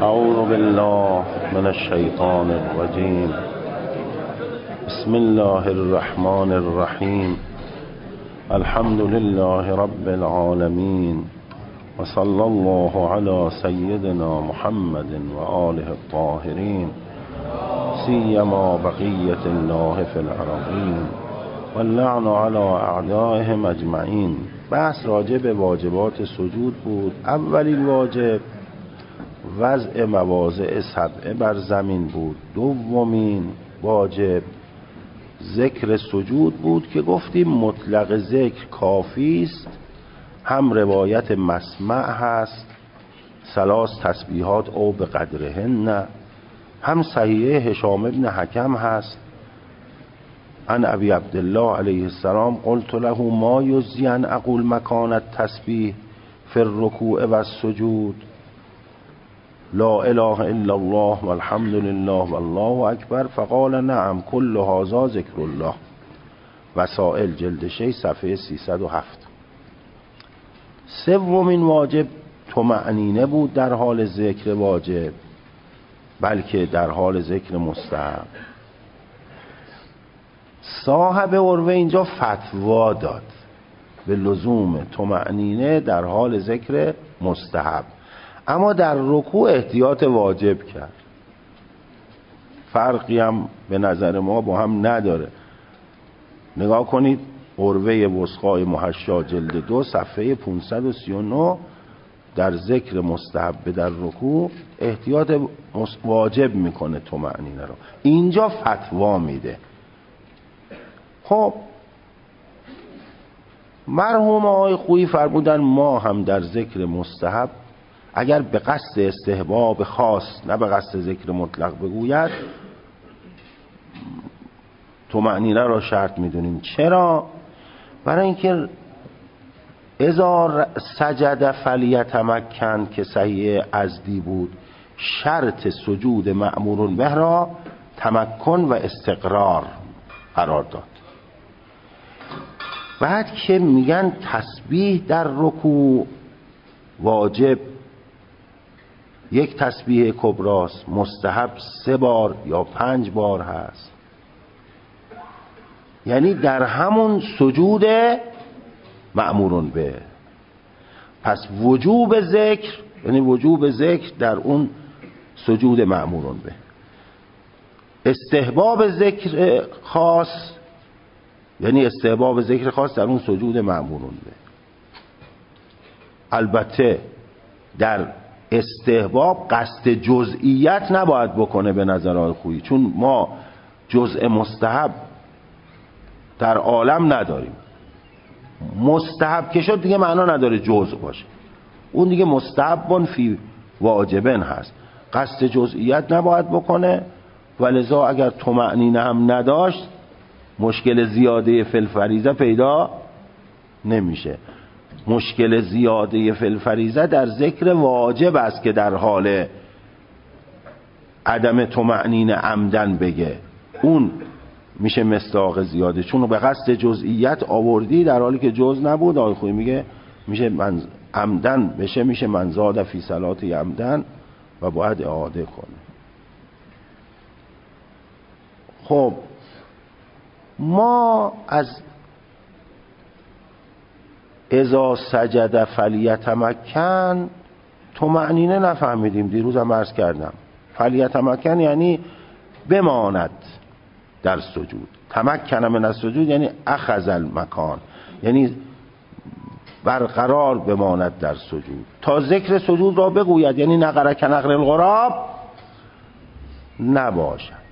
اعوذ بالله من الشیطان الرجیم. بسم الله الرحمن الرحیم. الحمد لله رب العالمین و صلی الله علی سیدنا محمد و آله الطاهرین سیما بقیة الله فی الارضین و اللعن علی اعدائهم اجمعین. بحث راجع به واجبات سجود بود. اولین واجب وضع مواضع سبعه بر زمین بود. دومین واجب ذکر سجود بود که گفتیم مطلق ذکر کافی است، هم روایت مسمع هست 3 تسبیحات او به قدرهن، هم صحیحه هشام ابن حکم هست عن ابی عبدالله علیه السلام قلت له ما یجزی ان اقول مکان التسبیح فی الرکوع و السجود لا اله الا الله والحمد لله والله اکبر فقال نعم كل هذا ذکر الله. وسائل جلد 6 صفحه 307. سومین واجب طمأنینه بود در حال ذکر واجب، بلکه در حال ذکر مستحب. صاحب عروه اینجا فتوا داد به لزوم طمأنینه در حال ذکر مستحب، اما در رکوع احتیاط واجب کرد. فرقی هم به نظر ما با هم نداره. نگاه کنید عروه وثقای محشا جلد 2 صفحه 539 در ذکر مستحب در رکوع احتیاط واجب میکنه طمأنینه رو، اینجا فتوا میده. خب مرحوم آقای خویی فرمودن ما هم در ذکر مستحب اگر به قصد استحباب خاص نه به قصد ذکر مطلق بگوید طمأنینه را شرط میدونیم. چرا؟ برای اینکه اذا سجد فلیتمکن که صحیح ازدی بود شرط سجود مأمور به را تمکن و استقرار قرار داد. بعد که میگن تسبیح در رکوع واجب 1 تسبیح کبراست، مستحب 3 بار یا 5 بار هست، یعنی در همون سجود مأمورون به. پس وجوب ذکر یعنی وجوب ذکر در اون سجود مأمورون به، استحباب ذکر خاص یعنی استحباب ذکر خاص در اون سجود مأمورون به. البته در استحباب قصد جزئیت نباید بکنه به نظر آقای خویی، چون ما جزء مستحب در عالم نداریم. مستحب که شد دیگه معنا نداره جزء باشه، اون دیگه مستحبن فی واجبن هست، قصد جزئیت نباید بکنه. ولذا اگر طمأنینه هم نداشت مشکل زیاده فی الفریضه پیدا نمیشه. مشکل زیاده فی الفریضه در ذکر واجب است که در حال عدم طمأنینه عمدن بگه، اون میشه مصداق زیاده، چون به قصد جزئیت آوردی در حالی که جز نبود. آقای خویی میگه میشه عمدن بشه، میشه من زاد فی صلات عمدن و باید اعاده کنه. خب ما از اذا سجد فلیتمکن طمأنینه نفهمیدیم. دیروز هم عرض کردم فلیتمکن یعنی بماند در سجود، تمکن من السجود یعنی اخذ المکان، یعنی برقرار بماند در سجود تا ذکر سجود را بگوید، یعنی نقر کنقر الغراب نباشد.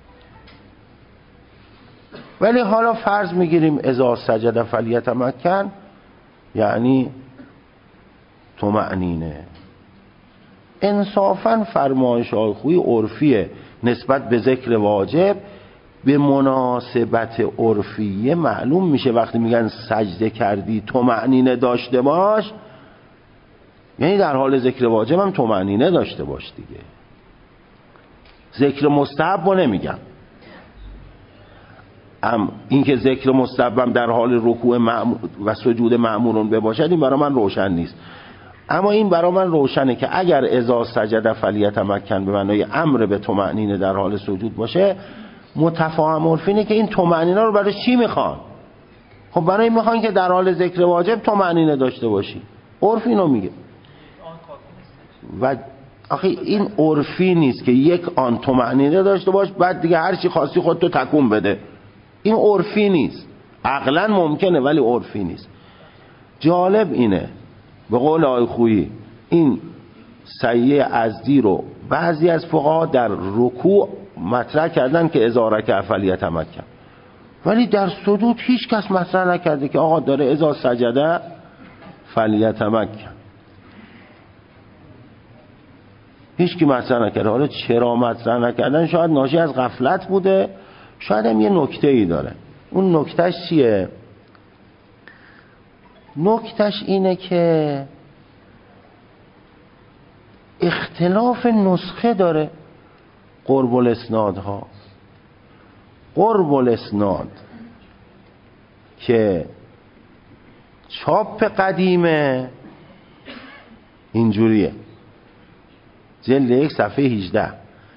ولی حالا فرض میگیریم اذا سجد فلیتمکن یعنی طمأنینه. انصافاً فرمایش آقای خویی عرفیه نسبت به ذکر واجب، به مناسبت عرفیه معلوم میشه وقتی میگن سجده کردی طمأنینه داشته باش، یعنی در حال ذکر واجب هم طمأنینه داشته باش دیگه. ذکر مستحب رو نمیگم، این که ذکر مستحبم در حال رکوع و سجود مأمورون بباشد این برای من روشن نیست. اما این برای من روشنه که اگر اذا سجد فلیتمکن به معنای امر به طمأنینه در حال سجود باشه، متفاهم عرفینه که این طمأنینه رو برای چی میخوان؟ خب برای میخوان که در حال ذکر واجب طمأنینه داشته باشی. عرف اینو میگه. و آخه این عرفی نیست که یک آن طمأنینه داشته باش بعد دیگه هر چی خواستی خودتو تکون بده. این عرفی نیست. عقلا ممکنه ولی عرفی نیست. جالب اینه به قول آقای خویی این سیه ازدی رو بعضی از فقها در رکوع مطرح کردن که اذا رکع فلیتمکن، ولی در سجود هیچ کس مطرح نکرده که آقا داره اذا سجده فلیتمکن. هیچ کی مطرح نکرده. حالا چرا مطرح نکردن؟ شاید ناشی از غفلت بوده، شاید هم یه نکته ای داره. اون نکتهش چیه؟ نکتهش اینه که اختلاف نسخه داره. قرب الاسنادها، قرب الاسناد که چاپ قدیمه اینجوریه، جلد 1 صفحه 18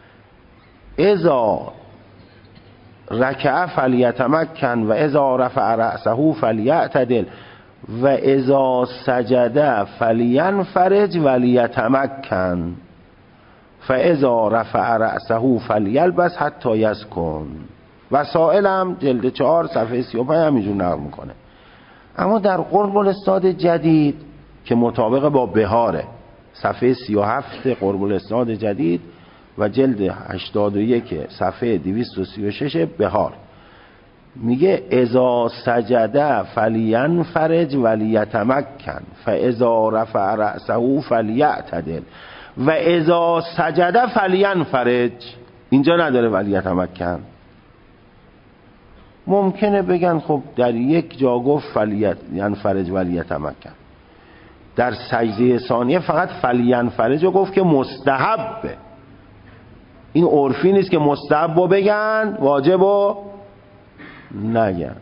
اذا رکع فلیتمکن و اذا رفع رأسه فلیعتدل و اذا سجد فلینفرج ولیتمکن فاذا رفع رأسه فلیلبس حتی یسکن. وسائل هم جلد 4 صفحه 35 همینجور نقل میکنه. اما در قرب الاسناد جدید که مطابق با بهاره صفحه 37 قرب الاسناد جدید و جلد 81 صفحه 236 بهار میگه اذا سجد فلینفرج ولیتمکن فاذا رفع رأسه فلیعتدل و اذا سجد فلینفرج. اینجا نداره ولیتمکن. ممکنه بگن خب در یک جا گفت فلینفرج ولیتمکن، در سجده ثانیه فقط فلینفرج رو گفت که مستحبه. این عرفی نیست که مستحب رو بگن واجب رو نگن.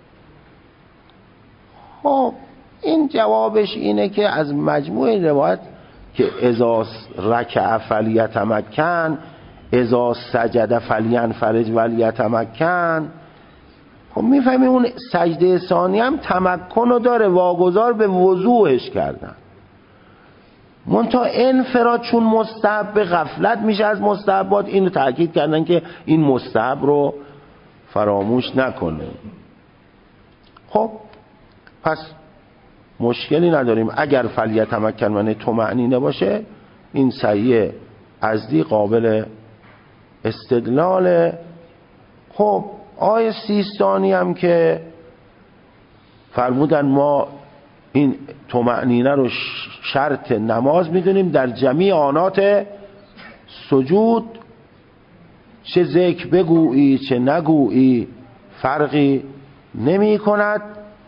خب این جوابش اینه که از مجموع روایت که اذا رکع فلیتمکن اذا سجد فلینفرج ولیتمکن، خب میفهمیم اون سجده ثانی هم تمکن رو داره، واگذار به وضوحش کردن. منتها انفراد چون مستحب به غفلت میشه از مستحبات، اینو تأکید کردن که این مستحب رو فراموش نکنه. خب پس مشکلی نداریم اگر فلیتمکن معنی طمأنینه باشه، این صحیح ازدی قابل استدلاله. خب آیه سیستانی هم که فرمودن ما این طمأنینه رو شرط نماز میدونیم در جمیع آنات سجود، چه ذکر بگویی چه نگویی فرقی نمی کند.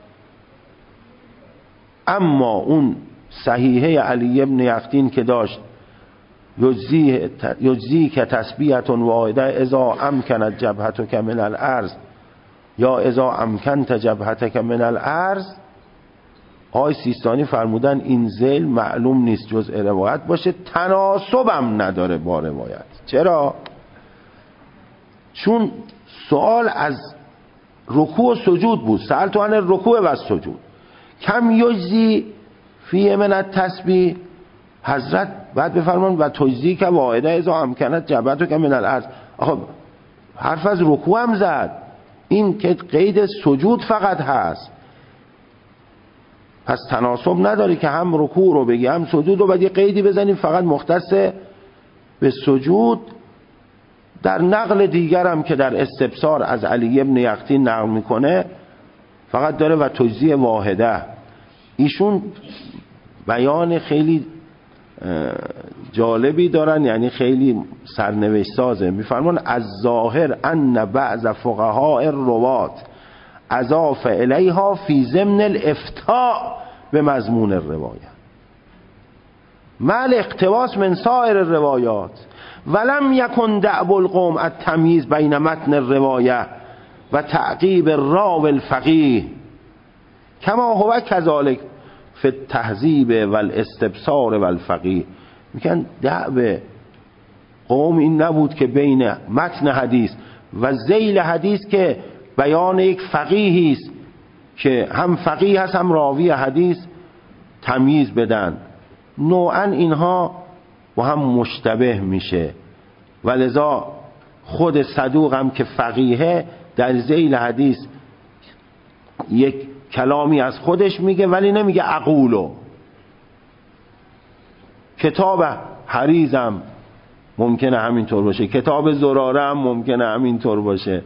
اما اون صحیحه علی ابن یقطین که داشت یجزی که تسبیحت واحده اذا امکنت جبهتک من الارض یا اذا امکنت جبهتک من الارض، آقای سیستانی فرمودن این ذیل معلوم نیست جزء روایت باشه، تناسبم نداره با روایت. چرا؟ چون سوال از رکوع و سجود بود، سألت عن الرکوع و سجود کم یجزی فی من التسبیح، حضرت بعد بفرمان و تجزی که واحده اذا امکنت جبهتک من الارض. آخه حرف از رکوع هم زد، این که قید سجود فقط هست، پس تناسب نداره که هم رکوع رو بگی هم سجود رو، بعد یه قیدی بزنیم فقط مختص به سجود. در نقل دیگرم که در استبصار از علی ابن یقطین نقل میکنه فقط داره و تجزیه واحده. ایشون بیان خیلی جالبی دارن، یعنی خیلی سرنوشت سازه. میفرمان از ظاهر ان بعض فقهاء الروات اضاف الیها فی ضمن الافتاء به مضمون الروایت مع الاقتباس من سایر الروایات ولم یکن دأب القوم التمییز بین متن الروایه و تعقیب الراوی الفقیه کما هو کذالک فی التهذیب و الاستبصار و الفقیه. میگن دعوه قوم این نبود که بین متن حدیث و ذیل حدیث که بیان یک فقیهی است که هم فقیه هست هم راوی حدیث تمییز بدن. نوعا اینها با هم مشتبه میشه و لذا خود صدوق هم که فقیه در ذیل حدیث یک کلامی از خودش میگه ولی نمیگه اقولو. کتاب حریزم ممکنه همینطور باشه، کتاب زراره هم ممکنه همینطور باشه،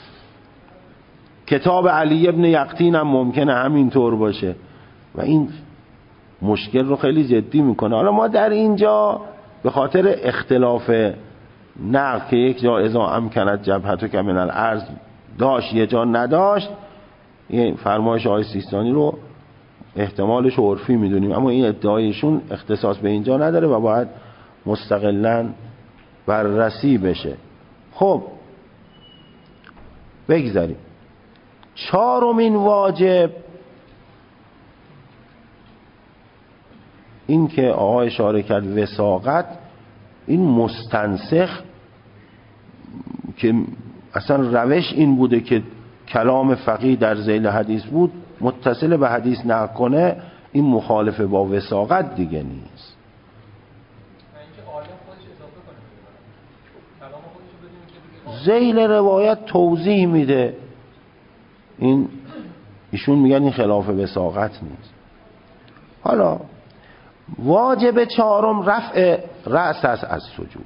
کتاب علی ابن یقطین هم ممکنه همینطور باشه و این مشکل رو خیلی جدی میکنه. حالا ما در اینجا به خاطر اختلاف نقل که یک جا اذا امکانت جبهتک من الارض داشت یه جا نداشت، این فرمایش آقای سیستانی رو احتمالش عرفی میدونیم، اما این ادعایشون اختصاص به اینجا نداره و باید مستقلاً بررسی بشه. خب بگذاریم. چهارمین واجب این که آقا اشاره کرد وثاقت، این مستنسخ که اصلا روش این بوده که کلام فقیه در ذیل حدیث بود متصل به حدیث نقل کنه، این مخالف با وثاقت دیگه نیست. ذیل روایت توضیح میده، این ایشون میگن این خلاف وثاقت نیست. حالا واجب چهارم رفع رأس است از سجود.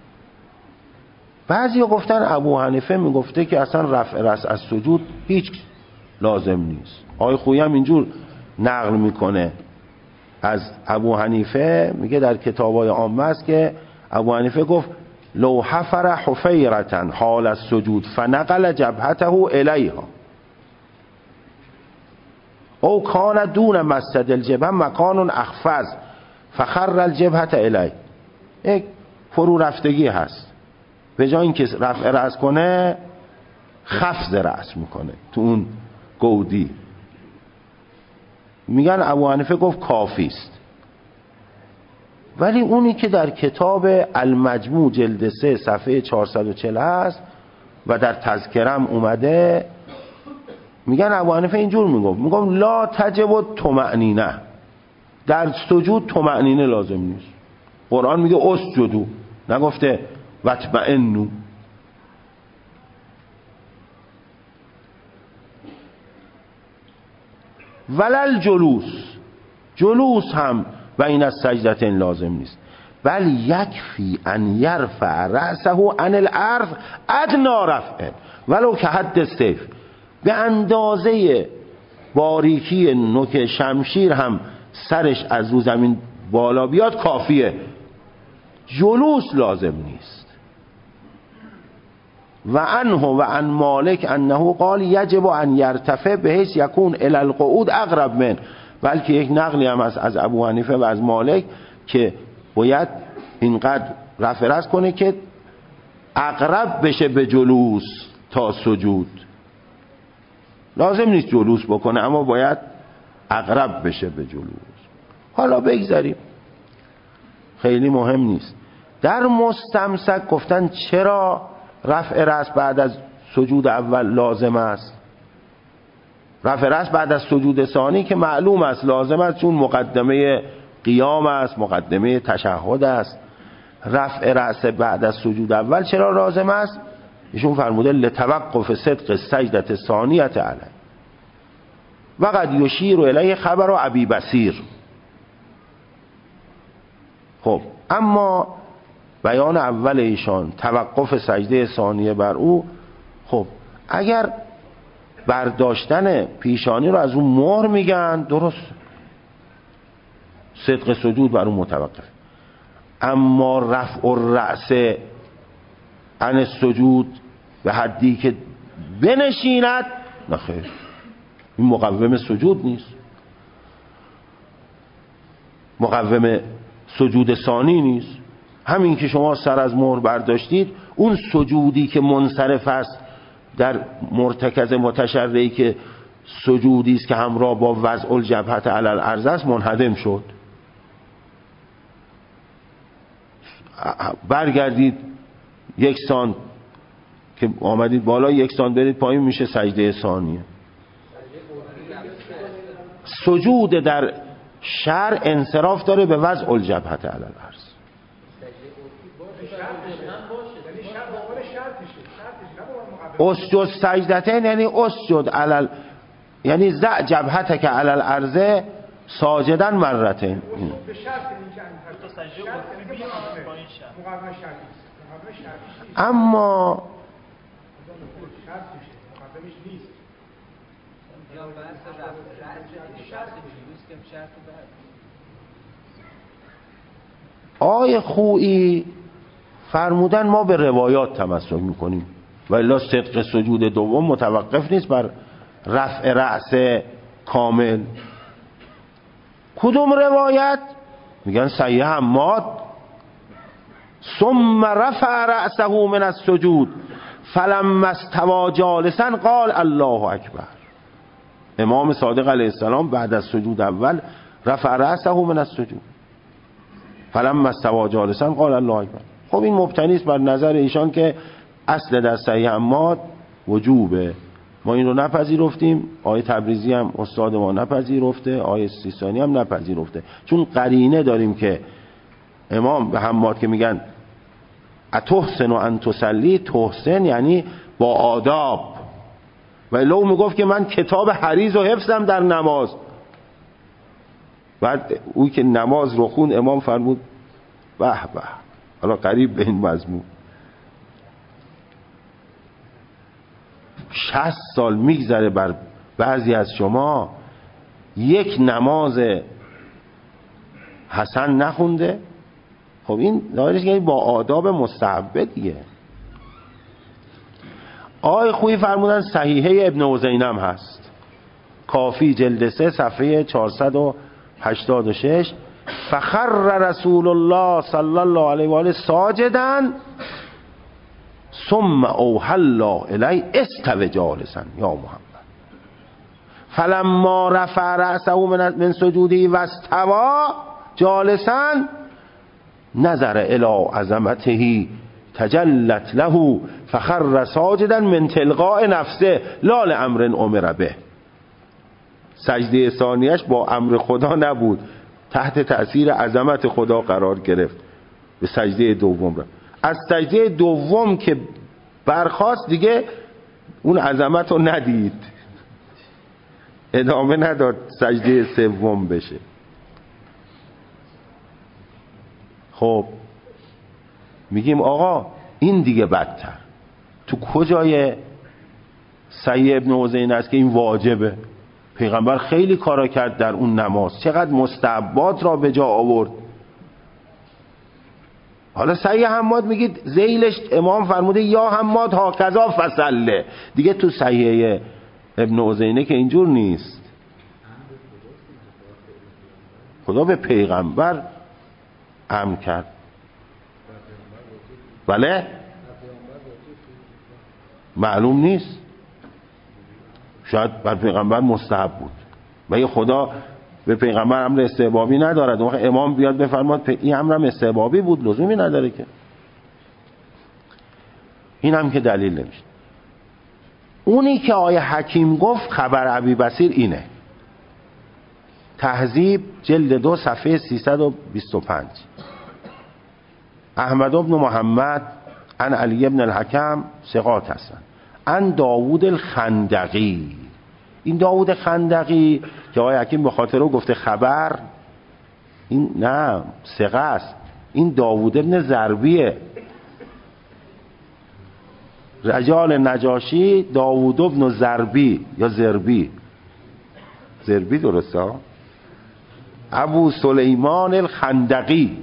بعضی گفتن ابو حنیفه میگفته که اصلا رفع رأس از سجود هیچ لازم نیست. آقای خویی هم اینجور نقل میکنه از ابو حنیفه، میگه در کتابای عامه است که ابو حنیفه گفت لو حفر حفیرة حال السجود فنقل جبهته الیها او کان دون مسجد الجبهه مکان اخفض فخر الجبهه الی. یک فرو رفتگی هست، به جای اینکه رفع رأس کنه خفض رأس میکنه تو اون گودی. میگن ابو حنیفه گفت کافی است. ولی اونی که در کتاب المجموع جلد 3 صفحه 440 هست و در تذکرم اومده، میگن ابو حنیفه اینجور میگفت لا تجب طمأنینه، در سجود طمأنینه لازم نیست. قرآن میگه اسجدوا، نگفته واطمئنوا. ولل جلوس هم بین السجدتین لازم نیست. بل یکفی ان یرفع رأسه عن الارض ادنا رفع ولو که حد سیف، به اندازه باریکی نوک شمشیر هم سرش از رو زمین بالا بیاد کافیه، جلوس لازم نیست. و عنه و عن مالک انه قال یجب ان یرتفع بحیث یکون الی القعود اقرب من، بلکه یک نقلی هم از ابو حنیفه و از مالک که باید اینقدر رفع رأس کنه که اقرب بشه به جلوس تا سجود. لازم نیست جلوس بکنه اما باید اقرب بشه به جلوس. حالا بگذاریم، خیلی مهم نیست. در مستمسک گفتن چرا رفع رأس بعد از سجود اول لازم است؟ رفع رأس بعد از سجود ثانی که معلوم است لازم است، چون مقدمه قیام است، مقدمه تشهد است. رفع رأس بعد از سجود اول چرا لازم است؟ ایشون فرموده لتوقف صدق سجدت ثانیت علی و قد یشیر الیه خبر و ابی بصیر. خب اما بیان اول ایشان توقف سجده ثانیه بر او، خب اگر برداشتن پیشانی رو از اون مهر میگن درست، صدق سجود بر اون متوقف. اما رفع الرأس عن السجود به حدی که بنشیند، نه خیر، این مقوم سجود نیست، مقوم سجود ثانی نیست. همین که شما سر از مهر برداشتید، اون سجودی که منصرف است در مرتکز متشرعی که سجودی است که همراه با وضع الجبهه علی الارض است منهدم شد. برگردید یک سان که آمدید بالا، یک سان برید پایین، میشه سجده ثانیه. سجود در شرع انصراف داره به وضع الجبهه علی الارض. اسجد سجدتین یعنی اسجد علل، یعنی زع جبهتک علی الارض ساجدا مرتين. اما آقای خویی فرمودن ما به روایات تمسک میکنیم و الا صدق سجود دوم متوقف نیست بر رفع رأس کامل. کدوم روایت؟ میگن صحیح حماد ثم رفع رأسه من السجود فلما استوى جالسا قال الله اکبر. امام صادق علیه السلام بعد از سجود اول رفع رأسه من السجود فلما استوى جالسا قال الله اکبر. خب این مبتنی است بر نظر ایشان که اصل در صحیح حماد وجوبه. ما این رو نپذیرفتیم، آیه تبریزی هم استاد ما نپذیرفته، آیه سیستانی هم نپذیرفته، چون قرینه داریم که امام به حماد که میگن اتحسن و ان تصلی، تحسن یعنی با آداب، و الا او میگفت که من کتاب حریز و حفظم در نماز. بعد او که نماز رو خون امام فرمود به به، حالا قریب به این مضمون. 60 سال میگذره بر بعضی از شما یک نماز حسن نخونده. خب این ظاهرش یعنی با آداب مستحبه دیگه. آقای خویی فرمودن صحیحه ابن عزینم هست، کافی جلد 3 صفحه 486 فخر رسول الله صلی الله علیه و آله ساجدا ثم اوحى الله الی استو جالسا یا محمد فلما رفع رأسه من سجوده واستوى جالسا نظر الی عظمته تجلت له فخر ساجدا من تلقاء نفسه لا لامر امر به. سجده ثانیش با امر خدا نبود، تحت تأثیر عظمت خدا قرار گرفت، به سجده دوم رفت. از سجده دوم که برخاست دیگه اون عظمت رو ندید، ادامه نداد سجده سوم بشه. خب میگیم آقا این دیگه بدتر. تو کجای صحیح ابن عزین است که این واجبه؟ پیغمبر خیلی کارا کرد در اون نماز، چقدر مستحبات را به جا آورد. حالا صحیح حماد میگید ذیلش امام فرموده یا حماد هاکذا فصله، دیگه تو صحیح ابن عزینه که اینجور نیست. خدا به پیغمبر امر کرد. بله معلوم نیست، شاید بر پیغمبر مستحب بود و خدا به پیغمبر امر استحبابی ندارد. وقت امام بیاد بفرماد این امرم استحبابی بود، لزومی نداره که. این هم که دلیل نمیشه. اونی که آیه حکیم گفت خبر ابی بصیر اینه، تهذیب جلد 2 صفحه 325 احمد بن محمد عن علی بن الحکم ثقات هستن، عن داوود الخندقی. این داوود خندقی که آقای حکیم به خاطر او گفته خبر، این نه ثقه است، این داوود ابن ضربیه. رجال نجاشی داوود ابن ضربی یا ضربی درسته، ابو سلیمان الخندقی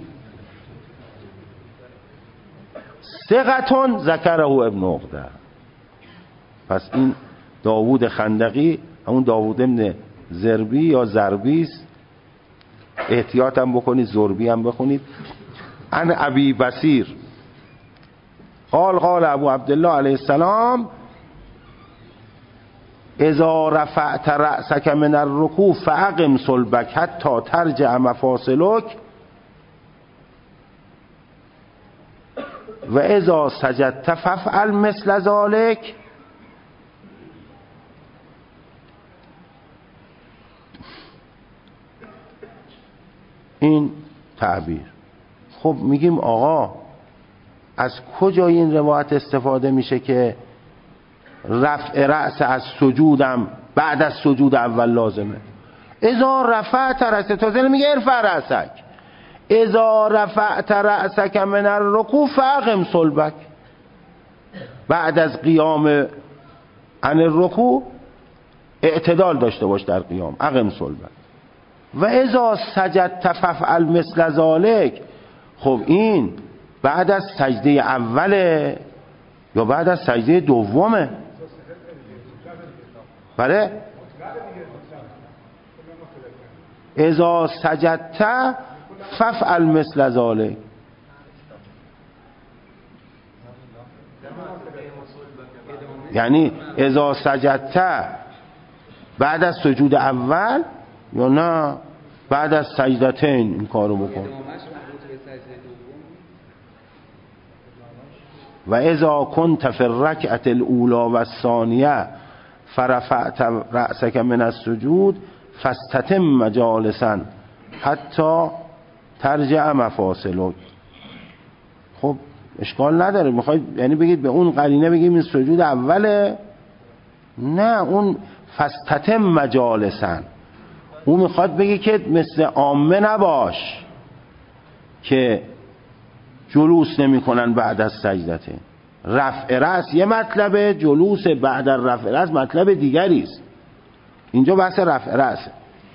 ثقتون ذکره ابن عقده. پس این داوود خندقی همون داوود ابن ضربی یا ضربی است، احتیاط هم بکنید، ضربی هم بخونید. عن ابی بصیر قال قال ابو عبدالله علیه السلام اذا رفعت رأسک من الرکوع فاقم صلبک حتی ترجع مفاصلک و اذا سجدت فافعل مثل ذلک. این تعبیر. خب میگیم آقا از کجا این روایت استفاده میشه که رفع رأس از سجودم بعد از سجود اول لازمه؟ اذا رفعت رأسک، تازه میگه ارفع رأسک، اذا رفعت رأسک من الرکوع فاقم صلبک، بعد از قیام عن الرکوع اعتدال داشته باش در قیام، اقم صلبک. و اذا سجدت فافعل مثل ذلک. خب این بعد از سجده اوله یا بعد از سجده دومه؟ بله، اذا سجدت فافعل مثل ذلک. یعنی اذا سجدت بعد از سجود اول یا نه بعد از سجدتین این کارو بکن. و اذا كنت في الركعة الاولى والثانية فرفعت رأسك من السجود فاستتم جالسا حتی ترجع مفاصلک. خب اشکال نداره، میخواید یعنی بگید به اون قرینه بگیم این سجود اوله؟ نه، اون فاستتم جالسا اون میخواد بگه که مثل عامه نباش که جلوس نمی کنن بعد از سجدته. رفع رأس یه مطلبه، جلوس بعد از رفع رأس مطلب دیگری است. اینجا بحث رفع رأسه.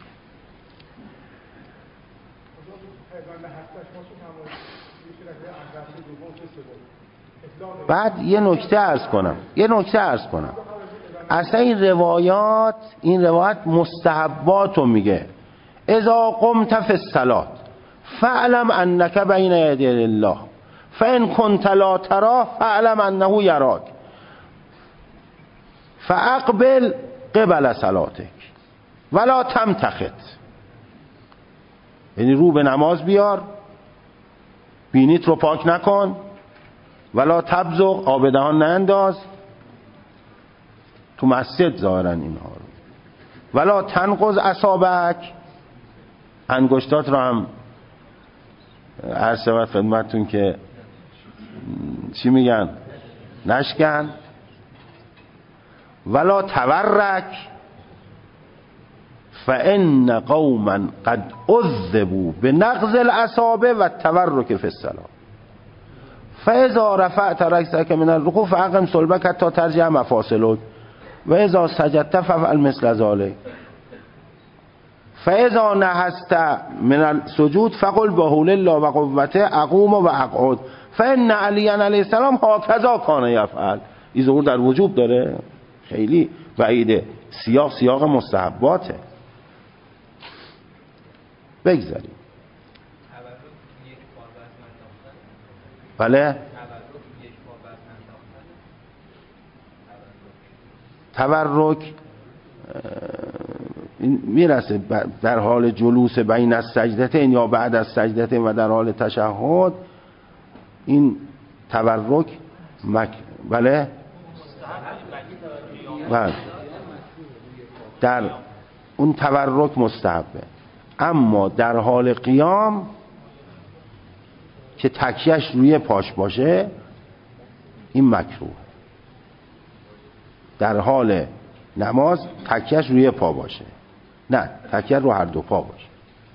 بعد یه نکته عرض کنم اصلا این روایات مستحبات رو میگه. اذا قمت فی الصلاة فاعلم انک بین یدی الله فان کنت لا تراه فاعلم انه یراک فاقبل قبل صلاتک ولا تمتخط. یعنی رو به نماز بیار، بینیت رو پاک نکن، ولا تبزق، آب دهان نانداز تو مسجد ظاهرا اینها رو، ولا تنقض اصابعک، انگشتات رو هم عرض شود خدمتتون که چی میگن نشکن، ولا تورک فان قوما قد عذبوا بنقض الاصابع و التورک فی الصلاة فاذا رفعت رأسک من الرکوع فاقم صلبک حتی ترجع مفاصلک و اذا سجدت فافعل مثل ذلک فاذا نهست من السجود فقل بحول الله و قوته اقوم و اقعد فان علی علیه السلام هکذا کان یفعل. این ظهور در وجوب داره، خیلی بعیده، سیاق مستحباته. بگذاریم. بله، تورک میرسه در حال جلوس بین السجدتین یا بعد از سجدتین و در حال تشهد. این تورک بله در اون تورک مستحبه، اما در حال قیام که تکیهش روی پاش باشه این مکروه. در حال نماز تکیهش روی پا باشه، نه تکیه رو هر دو پا باشه.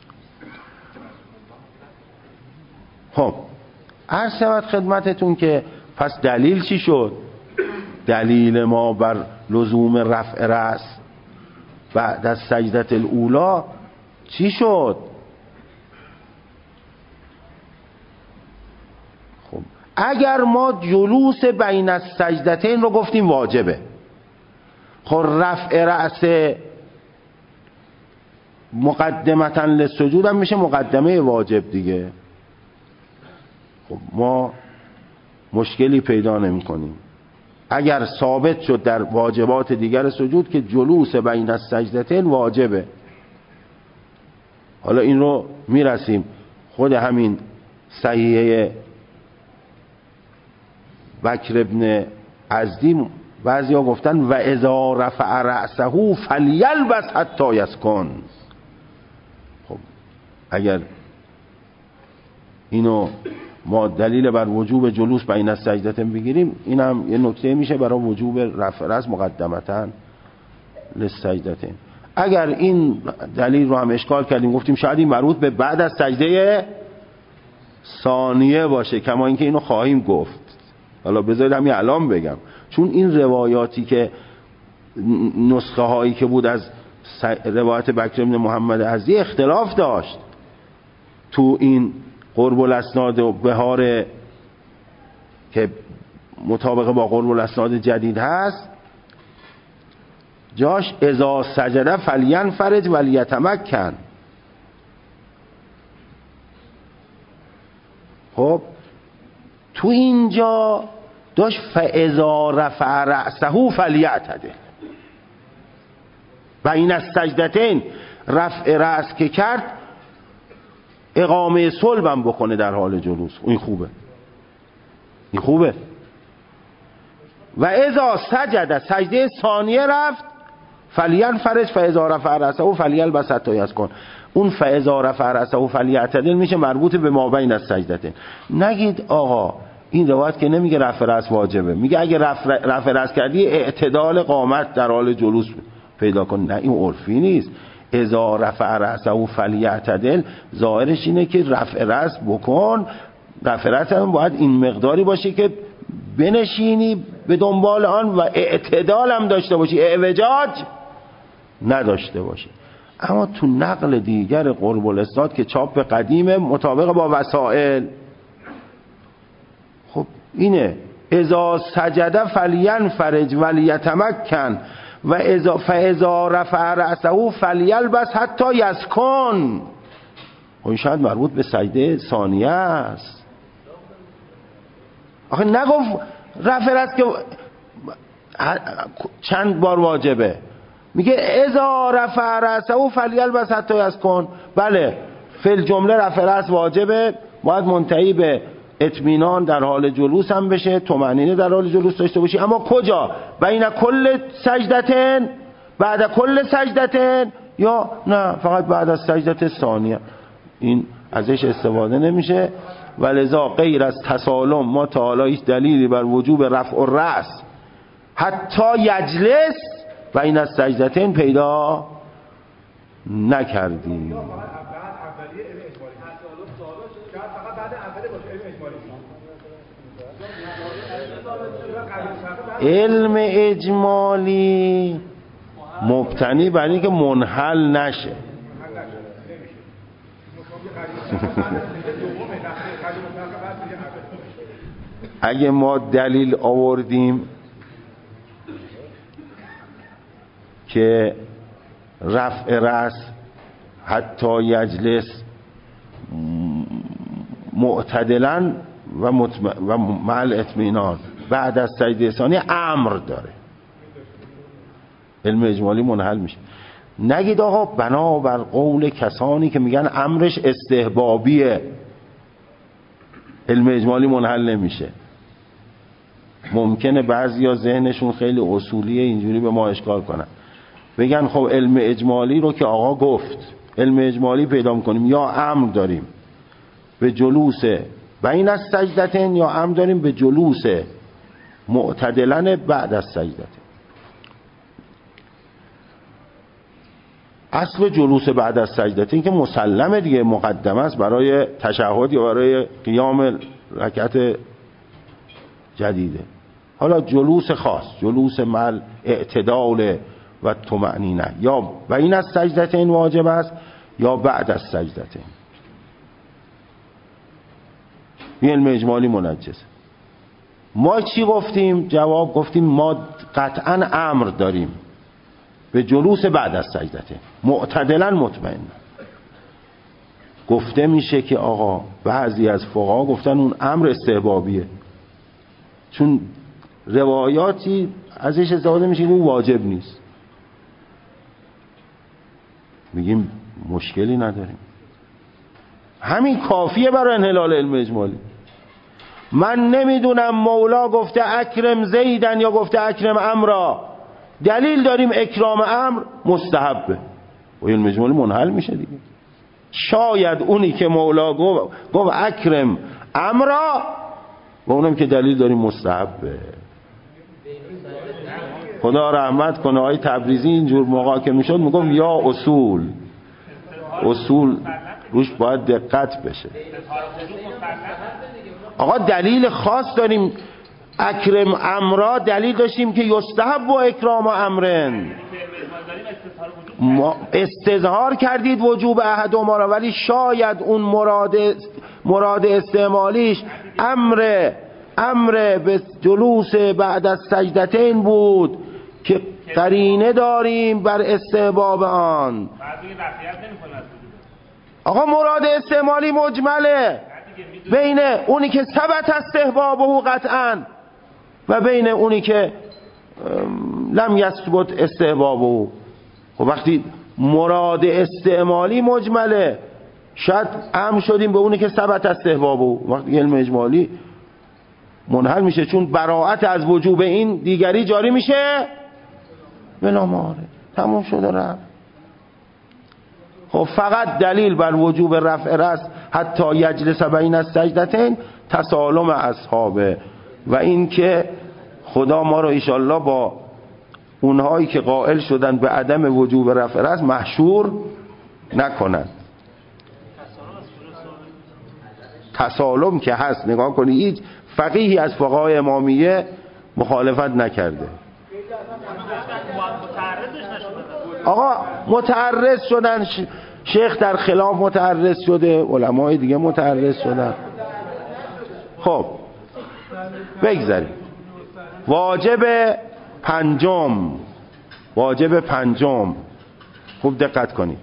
خب عرض شود خدمتتون که پس دلیل چی شد؟ دلیل ما بر لزوم رفع رأس بعد از سجدت الاولا چی شد؟ خب اگر ما جلوس بین السجدتین رو گفتیم واجبه، خب رفع رأس مقدمتا للسجود هم میشه مقدمه واجب دیگه. خب ما مشکلی پیدا نمی کنیم. اگر ثابت شد در واجبات دیگر سجود که جلوس بین السجدتین واجبه. حالا این رو میرسیم خود همین صحیحه بکر ابن ازدی بعضیا گفتن و اذا رفع رأسه فلیلبس حتی یسکن. خب اگر اینو ما دلیل بر وجوب جلوس بین السجدتین بگیریم، این هم یه نکته میشه برای وجوب رفع رأس مقدمتاً للسجدتین. اگر این دلیل رو هم اشکال کردیم گفتیم شاید این مربوط به بعد از سجده ثانیه باشه، کما اینکه اینو خواهیم گفت. حالا بذارید همین الان بگم، چون این روایاتی که نسخه هایی که بود از روایت بکر بن محمد ازدی اختلاف داشت. تو این قرب الاسناد و بهار که مطابق با قرب الاسناد جدید هست، جاش اذا سجده فلینفرج ولیتمکن. خب تو اینجا داشت فاذا رفع رأسه فلیعتدل. بین السجدتین رفع رأس که کرد اقامه صلبم بکنه در حال جلوس. این خوبه، این خوبه. و اذا سجد سجده ثانیه رفت فلینفرج فاذا رفع رأسه فلیلبس حتی یسکن. اون فاذا رفع رأسه فلیعتدل میشه مربوط به ما بین السجدتین. نگید آقا این روایت که نمیگه رفع رأس واجبه، میگه اگه رفع رأس کردی اعتدال قامت در حال جلوس پیدا کن. نه این عرفی نیست. اذا رفع رأسه فلیعتدل ظاهرش اینه که رفع رأس بکن. رفع رأس هم باید این مقداری باشه که بنشینی به دنبال آن و اعتدال هم داشته باشی، اعوجاج نداشته باشی. اما تو نقل دیگر قرب الاسناد که چاپ قدیمه مطابق با وسائل، خب اینه اذا سجد فلینفرج ولیتمکن و فاذا رفع رأسه فلیلبس حتی یسکن. این شاید مربوط به سجده ثانیه است. آخه نگفت رفع رأس که چند بار واجبه، میگه اذا رفع رأسه فلیلبس حتی یسکن. بله فی الجمله رفع رأس واجبه، باید منتهی به اطمینان در حال جلوس هم بشه، طمأنینه در حال جلوس داشته باشی. اما کجا؟ بین کل سجدتین، بعد کل سجدتین، یا نه فقط بعد از سجدت ثانیه. این ازش استفاده نمیشه. ولذا غیر از تسالم ما تا حالا هیچ دلیلی بر وجوب رفع الرأس حتی یجلس بین السجدتین پیدا نکردیم. علم اجمالی مبتنی بر اینکه منحل نشه. اگه ما دلیل آوردیم که رفع رأس حتی یجلس معتدلا و مع الاطمینان بعد از سجده ثانیه امر داره، علم اجمالی منحل میشه. نگید آقا بنابر قول کسانی که میگن امرش استحبابیه علم اجمالی منحل نمیشه. ممکنه بعضیا ذهنشون خیلی اصولیه اینجوری به ما اشکال کنن، بگن خب علم اجمالی رو که آقا گفت علم اجمالی پیدا میکنیم، یا امر داریم به جلوس بین السجدتین یا امر داریم به جلوس معتدلن بعد از سجدتین. اصل جلوس بعد از سجدتین که مسلمه دیگه، مقدمه است برای تشهد یا برای قیام رکعت جدیده. حالا جلوس خاص، جلوس مع اعتدال و طمأنینه، یا بین السجدتین واجب است یا بعد از سجدتین. این علم اجمالی منجزه. ما چی گفتیم؟ جواب گفتیم ما قطعا امر داریم به جلوس بعد از سجدتین معتدلا مطمئن. گفته میشه که آقا بعضی از فقها گفتن اون امر استحبابیه، چون روایاتی ازش استفاده میشه که اون واجب نیست. میگیم مشکلی نداریم، همین کافیه برای انحلال علم اجمالی. من نمیدونم مولا گفته اکرم زیدن یا گفته اکرم امرا، دلیل داریم اکرام امر مستحبه و علم اجمالی منحل میشه دیگه. شاید اونی که مولا گفت اکرم امرا و اونم که دلیل داریم مستحبه. خدا رحمت کنه آقای تبریزی اینجور موقع که میشد میگفت یا اصول روش باید دقت بشه. آقا دلیل خاص داریم، اکرم امرا دلیل داشتیم که یستحب و اکرام امرن، استظهار کردید وجوب احدهما را، ولی شاید اون مراد استعمالیش امر به جلوس بعد از سجدتین بود که قرینه داریم بر استحباب آن. آقا مراد استعمالی مجمله بین اونی که ثبت استحبابه قطعا و بین اونی که لم یثبت استحبابه. خب وقتی مراد استعمالی مجمله شاید امر شدیم به اونی که ثبت استحبابه، وقتی علم اجمالی منحل میشه چون براءت از وجوب این دیگری جاری میشه بلا ماره، تموم شده رفت. خب فقط دلیل بر وجوب رفع رأس حتی یجلس بین السجدتین تسالم اصحابه و این که خدا ما رو ایشالله با اونهایی که قائل شدن به عدم وجوب رفع رأس محشور نکنند. تسالم که هست، نگاه کنید هیچ فقیهی از فقهای امامیه مخالفت نکرده. آقا متعرض شدن، شیخ در خلاف متعرض شده، علمای دیگه متعرض شدن. خب بگذاریم. واجب پنجم خوب دقت کنید،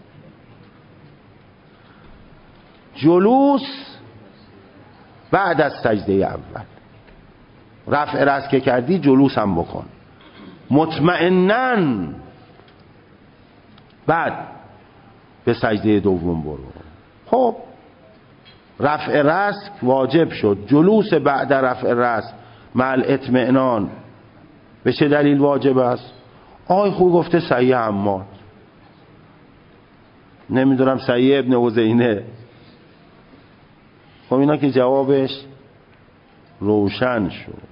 جلوس بعد از سجده اول. رفع رأس که کردی جلوس هم بکن مطمئناً، بعد به سجده دوم برو. خب رفع رأس واجب شد، جلوس بعد رفع رأس مع الاطمئنان به چه دلیل واجب است؟ آقای خوب گفته صحیح عمار، نمیدونم صحیح ابن حزینه. خب اینا که جوابش روشن شد.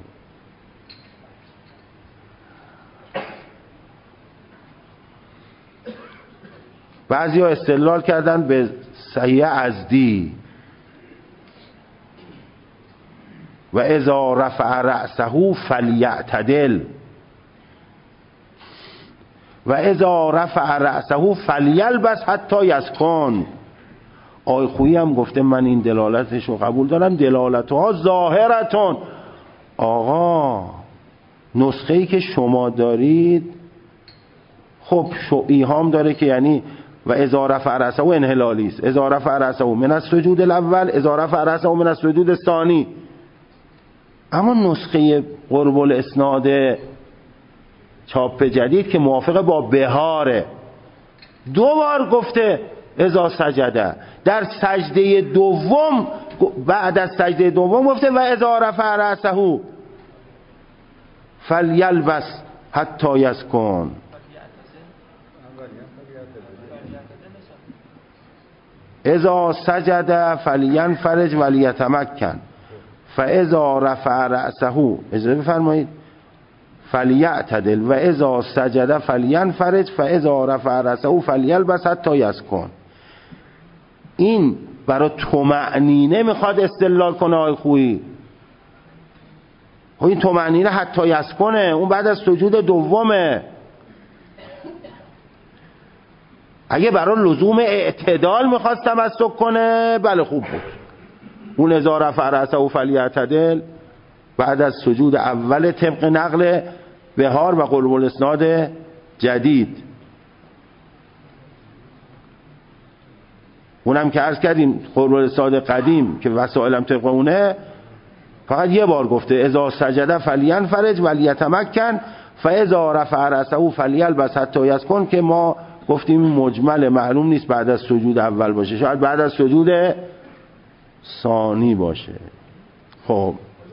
بعضی ها استدلال کردن به صحیح ازدی و اذا رفع رأسه فلیعتدل و اذا رفع رأسه فلیلبس حتی یسکن. آقای خویی هم گفته من این دلالتش رو قبول دارم، دلالتها ظاهرتون. آقا نسخه‌ای که شما دارید خب ایهام داره که یعنی و اذا رفع رأسه انحلالی است، اذا رفع رأسه من السجود الاول، اذا رفع رأسه من السجود الثانی. اما نسخه قرب الاسناد چاپ جدید که موافق با بهاره دو بار گفته اذا سجده، در سجده دوم بعد از سجده دوم گفته و اذا رفع رأسه فلیلبس حتی یسکن. اذا سجد فلینفرج ولیتمکن فاذا رفع رأسه، اجازه بفرمایید، فلیعتدل و اذا سجد فلینفرج فاذا رفع رأسه فلیلبس حتی یسکن. این برای طمأنینه میخواد استدلال کنه آقای خویی. این طمأنینه حتی یسکنه، اون بعد از سجود دومه. اگه برای لزوم اعتدال میخواست تمسک کنه بله خوب بود، اون اذا رفع رأسه فلیعتدل بعد از سجود اول طبق نقل بهار و قرب الاسناد جدید. اونم که عرض کردیم قرب الاسناد قدیم که وسائلم طبق اونه فقط یه بار گفته اذا سجد فلینفرج ولیتمکن فاذا رفع رأسه فلیلبس حتی یسکن، که ما گفتیم مجمل معلوم نیست بعد از سجود اول باشه، شاید بعد از سجود ثانی باشه. خب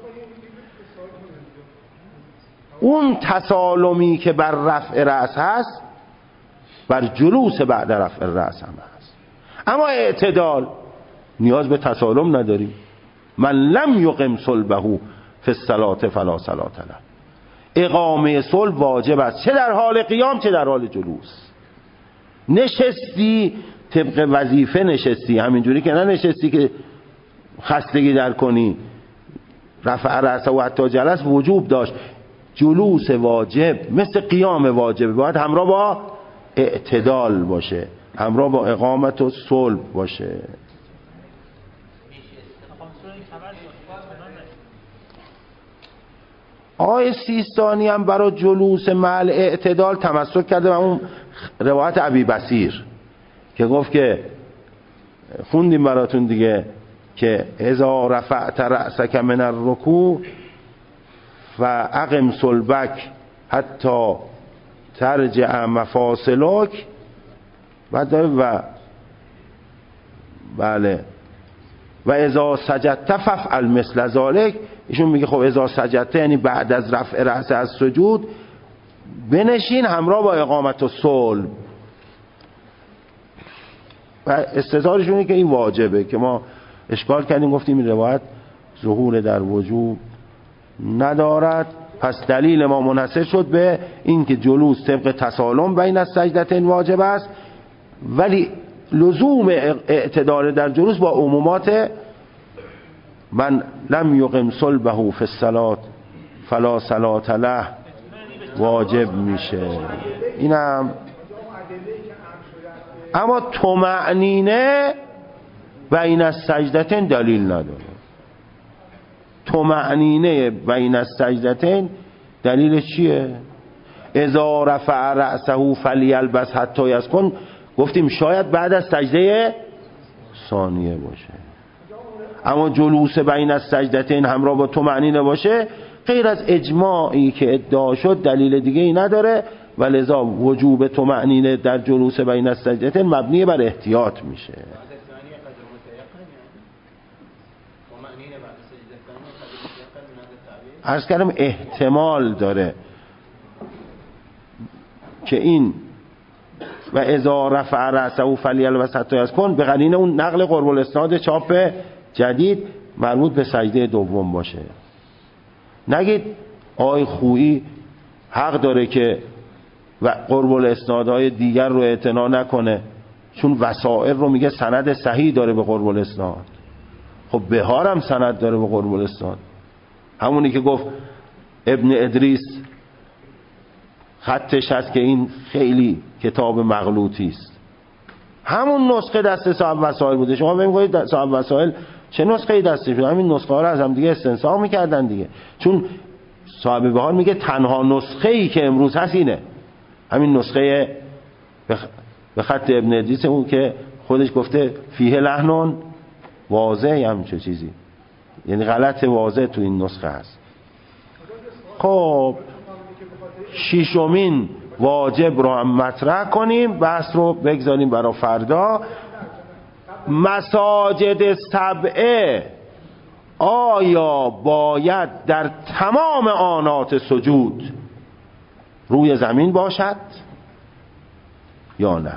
اون تسالمی که بر رفع رأس هست بر جلوس بعد رفع رأس هم هست، اما اعتدال نیاز به تسالم نداریم. من لم یقم صلبه فی الصلاة فلا صلاة له. اقامه صلب واجب است، چه در حال قیام چه در حال جلوس. نشستی طبق وظیفه نشستی، همینجوری که نه نشستی که خستگی در کنی. رفع رأسه و حتی جلس وجوب داشت، جلوس واجب مثل قیام واجب باید همراه با اعتدال باشه، همراه با اقامت و صلب باشه. آیه سیستانی هم برای جلوس مع اعتدال تمسک کرده و اون روایت ابی بصیر که گفت که خوندیم براتون دیگه که اذا رفعت رأسک من الرکوع فاقم صلبک حتی ترجع مفاصلک، بعد داره و بله و اذا سجدت فافعل مثل ذلک. ایشون میگه خب اذا سجدت یعنی بعد از رفع رأس از سجود بنشین همراه با اقامت و صلب. و استدلالشونه که این واجبه که ما اشکال کردیم، گفتیم این روایت ظهور در وجوب ندارد، پس دلیل ما منحصر شد به این که جلوس طبق تسالم بین السجدتین واجب است، ولی لزوم اعتدال در جلوس با عمومات من لم یقم صلبه فی الصلاة فلا صلاة له واجب میشه. اینم اما طمأنینه بین السجدتین دلیل نداره. طمأنینه بین السجدتین دلیلش چیه؟ اذا رفع رأسه فلیلبس حتی یسکن، گفتیم شاید بعد از سجده ثانیه باشه، اما جلوس بین السجدتین همراه با طمأنینه باشه غیر از اجماعی که ادعا شد دلیل دیگه ای نداره و لذا وجوب طمأنینه در جلوس بین السجدتین مبنی بر احتیاط میشه. عرض کردم احتمال داره که این و اذا رفع رأسه فلیلبس حتی یسکن به قرینه اون نقل قرب الاسناد چاپ جدید مربوط به سجده دوم باشه. نگید آقای خویی حق داره که و قرب الاسنادهای دیگر رو اعتنا نکنه چون وسائل رو میگه سند صحیح داره به قرب الاسناد. خب بهار هم سند داره به قرب الاسناد، همونی که گفت ابن ادریس خطش هست که این خیلی کتاب مغلوطی است. همون نسخه دست صاحب وسائل بوده. شما ببینید صاحب وسائل چه نسخه‌ای دستش بود، همین نسخه ها رو از هم دیگه استنساخ می‌کردن دیگه، چون صاحب بهار میگه تنها نسخه‌ای که امروز هست اینه، همین نسخه به خط ابن ادریس اون که خودش گفته فیه لحن واضح، هم چه چیزی یعنی غلط واضح تو این نسخه هست. خب ششمین واجب رو هم مطرح کنیم، بحث رو بگذاریم برای فردا. مساجد سبعه آیا باید در تمام آنات سجود روی زمین باشد یا نه؟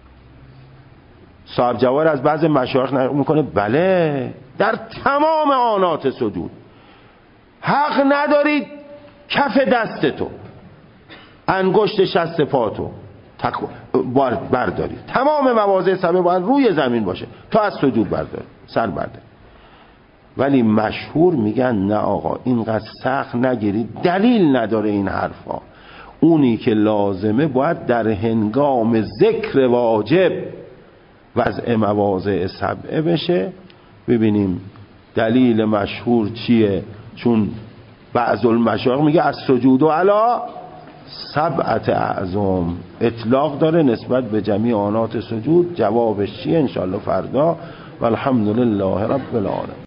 صاحب جواهر از بعض مشایخ نقل میکنه بله در تمام آنات سجود، حق ندارید کف دستتو انگشت شست پاتو بردارید، تمام مواضع سبعه باید روی زمین باشه تا از سجود بردارید سر بردارید. ولی مشهور میگن نه آقا اینقدر سخت نگیرید، دلیل نداره این حرفا. اونی که لازمه باید در هنگام ذکر واجب وضع مواضع سبعه بشه. ببینیم دلیل مشهور چیه، چون بعض المشایخ میگه از سجود و علا سبعت اعظم، اطلاق داره نسبت به جمیع آنات سجود. جوابش چیه انشاءالله فردا. والحمدلله رب العالمین.